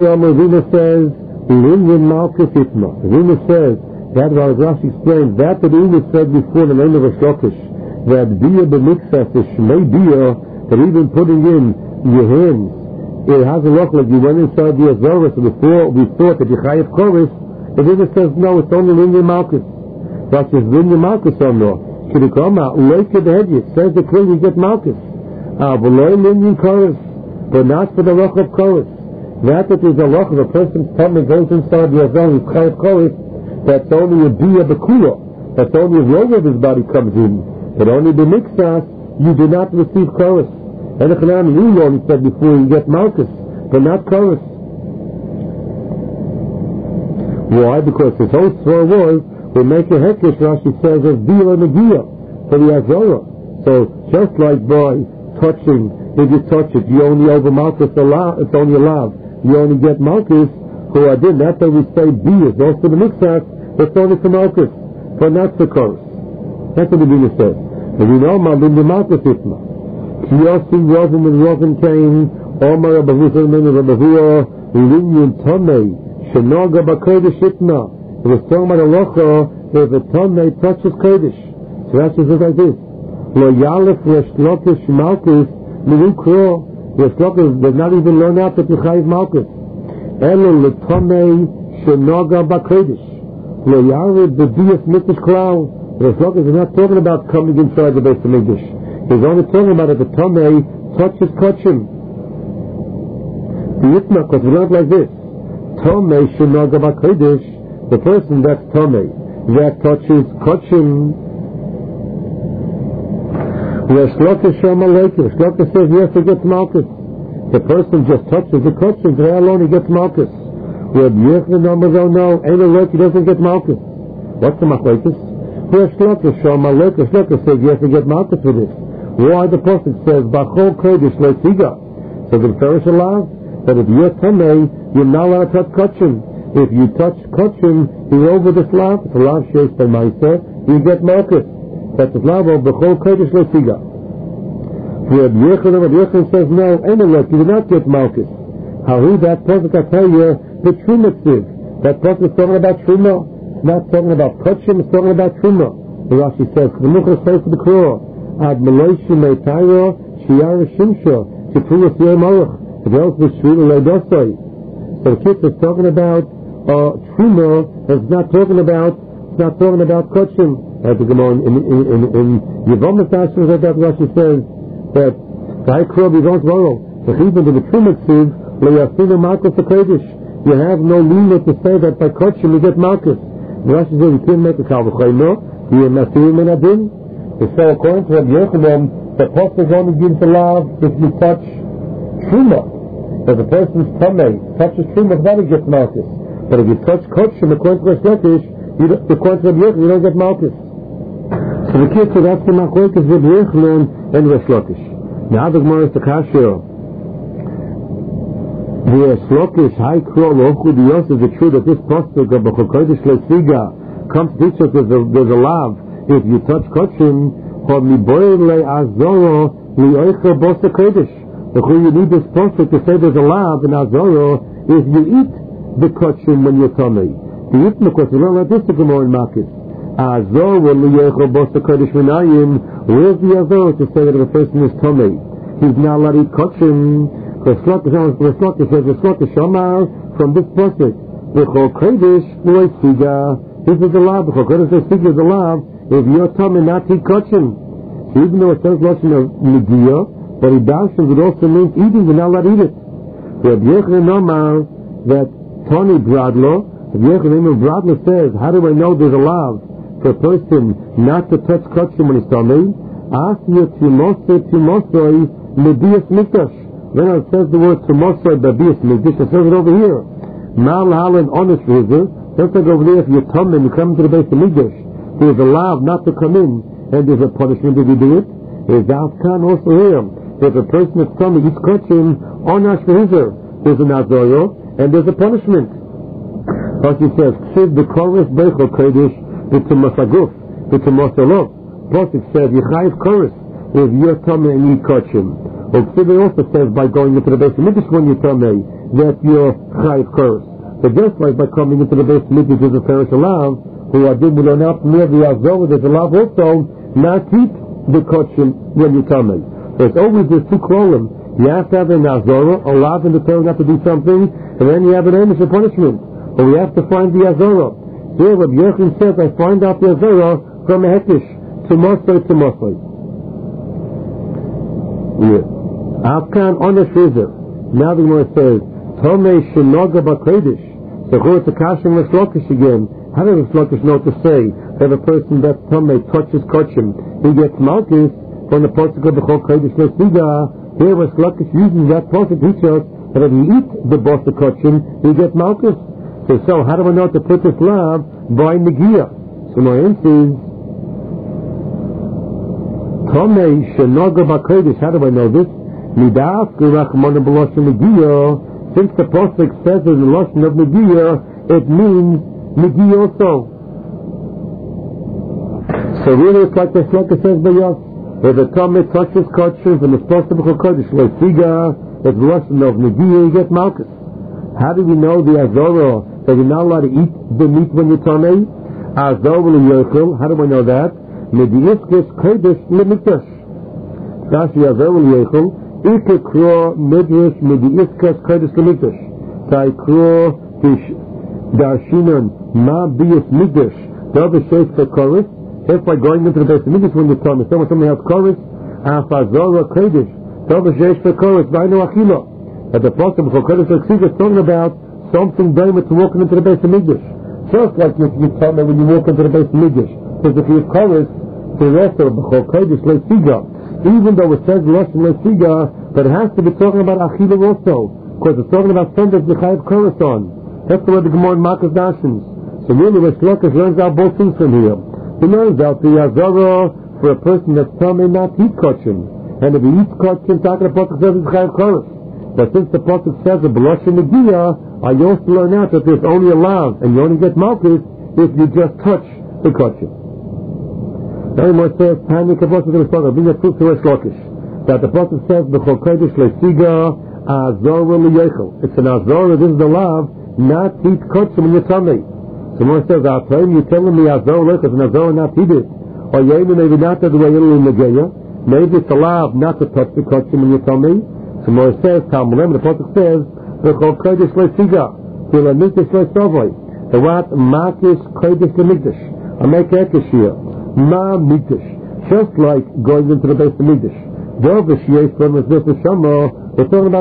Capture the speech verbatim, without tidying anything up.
Ravina says, Linyan Malkus Itma. Ravina says, that was Rashi explained, that the Ravina said before the name of a Shlokish, that Bia B'Miksa, the Shmei Bia, that even putting in your hands, it has a look like you went inside the Azorah, so before we thought that you Chayav Chorus, the Ravina says, no, it's only Linyan Malkus. Rashi says, Linyan Malkus on no. Kidikoma, Loike the Hedge, it says the clearly you get Malkus. Ah, but Loy Linyan Chorus, but not for the Roch of Chorus. That that is a loch of a person's tummy goes inside the Azon with Chayav Chorus, that's only a Bia B'Kula. That's only a roll of his body comes in. But only the Mixas, you do not receive Chorus. And the Chanam, you only said before you get Malkus, but not Chorus. Why? Because his whole story was, we make a Hekesh, Rashi says, as Bia and Nagia for the Azorah. So, just like by touching, if you touch it, you only over Malkus allowed, it's only allowed. You only get Malkus, who I did. That's why we say B is also the Mixas, it's only for Malkus, for not for Chorus. That's what the Bina says. And we know Malin the Malkus Isma. Kiyosi Rovim and Rovim came, Omar Abahuza and Abahuza, Linyan Tomei, Shenoga Bakodesh Itma. It was talking about a locha, if a Tomei touches Kodesh. So that's just like this. Lo Yalef Reshlokish Malkus, Mirukro. The Shlokas does not even learn out that you Chayav Malkus. Elo letomei shenoga b'kodesh. Lo yared b'diyas mikdash klal. The Shlokas is not talking about coming inside the Beis Hamikdash. He's only talking about if the tomei touches kachim. The Yitma, because we learn like this. Tomei shenoga b'kodesh. The person that's tomei, that touches kachim. The Shlokas Shamalekah. Shlokas says yes, he gets Malkus. The person just touches the kachim, there alone he gets Malkus. Where Yechon Amazon no, ain't a look, he doesn't get Malkus. What's the Machlekes? Where Shlokas Shamalekah. Shlokas says yes, he gets Malkus for this. Why the prophet says Bachol Kodesh Leitziga? So the Pharish allows that if you're Tamei, you're not allowed to touch kachim. If you touch kachim, you're over the slav. It's a lav sheish by Maisa, you get Malkus. That's the lav of Bachol Kodesh Leitziga. Rabbi Yechon, Rabbi Yechon says no, ain't a look, you do not get Malkus. How he, that prophet, I tell you, the Truma Tziv. That prophet is talking about Truma, not talking about kachim, it's talking about Truma. The Rashi says, the Mukhar says to the Korah, Ad Meloishi Meitayro, Shiara Shimsha, Chitula Siyay Malach, the else was Shvila Leidosai. So the kid is talking about uh, Truma, it's not talking about, it's not talking about kachim. As the Gemara in, in, in, in Yevomas Ashur, that Rashi says, that Gai Krob is not moral. The even to the Truma Tziv, Le'yasinu Malkus HaKodesh. You have no limit to say that by kachim you get Malkus. The Rashi says you can't make a Kal V'chayno, you are Masirim in Adin. So according to Rabbi Yochanan, the Apostle only gives the law if you touch Truma. If the person's Tamei touches Truma, then he gets Malkus. But if you touch kachim, according to Rashi, according to Rabbi Yochanan, you don't get Malkus. So the kid said that's the Machlekes of Rabbi Yochanan and Resh Lakish. Now the Gemara is the Kasher. The Resh Lakish, High Kroll, Ochud Yosef, is it true that this prospect of B'chol Kodesh Leitziga comes to teach us there's a, there's a lav. If you touch kachim, or miboyer le'azoro li'oicha bosa kodesh. You need this prospect to say there's a lav in azoro if you eat the kachim when you're tummy. The eat because we don't let this to come on in Makis. Azor li'oicha bosa kodesh minayim. Where's the azor to say that if a person is tummy, he's not allowed to eat kachim? Because Resh says Resh Shamar from this prospect. B'chol kodesh le'oichiga. This is the lav. B'chol kodesh le'oichiga is the lav. If you're tummy not eat kachim. So even though it says lotion of Megia, but it dashes it also means eating, you're not allowed to eat it. Rabbi Yochanan Omar that Tony Bradlo, Rabbi Yochanan Bradlo says, how do I know there's a lav for a person not to touch kachim when he's tummy? Asya timosay timosay lebias mikdash. Then it says the word timosay lebias mikdash. It says it over here. Mal halan honest rizer. Don't think over there if you're tummy and you come to the base of mikdash. There's a law not to come in, and there's a punishment if you do it. There's Alkan also here. If a person is coming, eats kachim, on Ashvahizer, there's an Azoyo, and there's a punishment. But he says, Ksiv the chorus beichel kodesh, it's a masaguf, it's a masalov. Plus it says, Yechayiv chorus, if you're coming and eat kachim. Or Ksiv also says, by going into the base of Midrash when you're coming, that you're chayiv koros. But just like by coming into the base mikdash is a perish alav, who are doing will not near the azor, there's a lav also not keep the kochim when you come in. There's always this two krolim. You have to have an azor, a lav in the Torah not to do something, and then you have an amish punishment. But we have to find the azor. Here, Rabbi Yochanan says, I find out the azor from a hekish to mosay to mosay. Yeah. Afkan on the shrizer. Now the Gemara says, Tomei shenoga b'kodesh. So go to Kashim L'Shlokish again. How does L'Shlokish know to say that a person that Tomei touches kochim, he gets malchus from the pasuk of B'chol Kodesh L'Siga? Here L'Shlokish uses that pasuk to teach us that if you eat the boss of kochim, you get malchus. So, so how do we know to put this lav by Negiah? So my answer is Tomei shenoga b'kodesh. How do I know this? Midaf Rachmana b'loshen Negiah. Since the pasuk says in the lashon of Negiah, it means Negiah also. So really, it's like the Shloka says by us. If a Tomei touches kochim from the pasuk of Kodesh L'Siga, it's the lashon of Negiah, you get malchus. How do we know the azorah that you're not allowed to eat the meat when you're Tomei? Azorah l'yochel. How do I know that? Mediiskes kodesh l'mikdash. Rashi azorah l'yochel. Ike kro midrash mediiskes kodesh l'mikdash. Tai kro tish darshinon ma bius mikdash. Dove sheis for chorus. If by going into the base of mikdash when you're Tomei, someone somebody has chorus. Af azorah kodesh. Dove sheis for chorus. Vainu achila. But the pasuk of Kodesh L'Siga is talking about something daimah to walking into the base of Mikdash. Just like if you tell me when you walk into the base of Mikdash. Because if you have chorus, the rest of Kodesh L'Siga, even though it says Lashon L'Siga, but it has to be talking about Achila also. Because it's talking about something that you have chorus on. That's the way the Gemara in Makkos dashens. So really, Rish Lakish learns out both things from here. He learns out the Azara for a person that's telling me not to eat kochim. And if he eats kochim, talking about the pasuk says it's chayav chorus. But since the pasuk says a b'loshen Negiah, I also learn out that there's only a lav, and you only get malchus if you just touch the kochim. Now the Gemara says, Tanya Kavos of the Rishonim, bring a proof to Rish Lakish, that the pasuk says B'chol Kodesh L'Siga Azorah L'Yochel. It's an Azorah, this is the lav, not to eat kochim when you're Tomei. So the Gemara says, I'll tell you, you're telling me Azorah L'Yochel, it's an Azorah not to eat it. Or maybe maybe not the way it'll in Negiah. Maybe it's a lav not to touch the kochim when you're Tomei. So Moshe says, Talmud, the pasuk says, "V'chol kodesh le'siga, v'la mikdash le'savoy." The what? Makis kodesh le'mikdash. I make ekesh here. Ma mikdash. Just like going into the base of mikdash. Though the shiyei from the shama, we're talking about